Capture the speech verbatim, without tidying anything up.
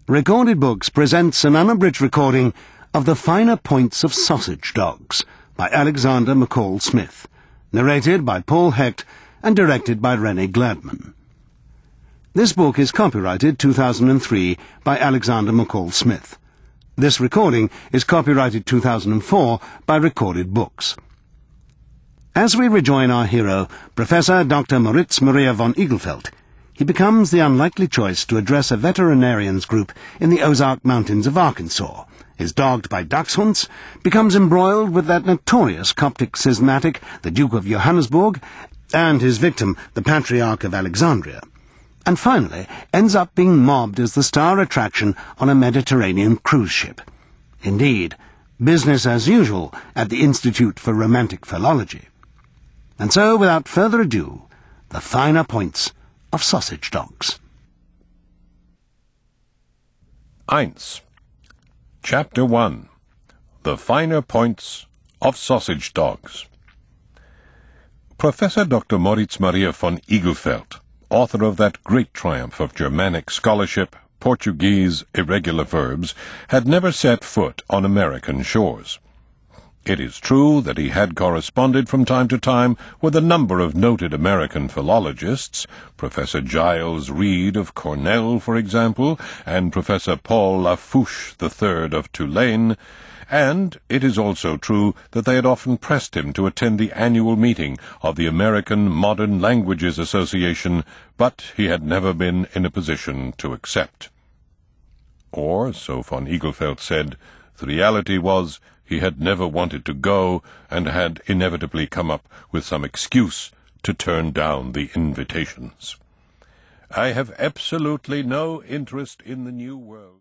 Recorded Books presents an unabridged recording of The Finer Points of Sausage Dogs by Alexander McCall Smith, narrated by Paul Hecht and directed by René Gladman. This book is copyrighted two thousand three by Alexander McCall Smith. This recording is copyrighted two thousand four by Recorded Books. As we rejoin our hero, Professor Doctor Moritz Maria von Egelfeld, he becomes the unlikely choice to address a veterinarians group in the Ozark Mountains of Arkansas, is dogged by dachshunds, becomes embroiled with that notorious Coptic schismatic, the Duke of Johannesburg, and his victim, the Patriarch of Alexandria, and finally ends up being mobbed as the star attraction on a Mediterranean cruise ship. Indeed, business as usual at the Institute for Romantic Philology. And so, without further ado, the finer points of sausage dogs. Eins. Chapter one. The Finer Points of Sausage Dogs. Professor Doctor Moritz Maria von Egelfeld, author of that great triumph of Germanic scholarship, Portuguese irregular verbs, had never set foot on American shores. It is true that he had corresponded from time to time with a number of noted American philologists, Professor Giles Reed of Cornell, for example, and Professor Paul Lafourche the third of Tulane, and it is also true that they had often pressed him to attend the annual meeting of the American Modern Languages Association, but he had never been in a position to accept. Or, so von Egelfeld said, the reality was he had never wanted to go, and had inevitably come up with some excuse to turn down the invitations. I have absolutely no interest in the New World.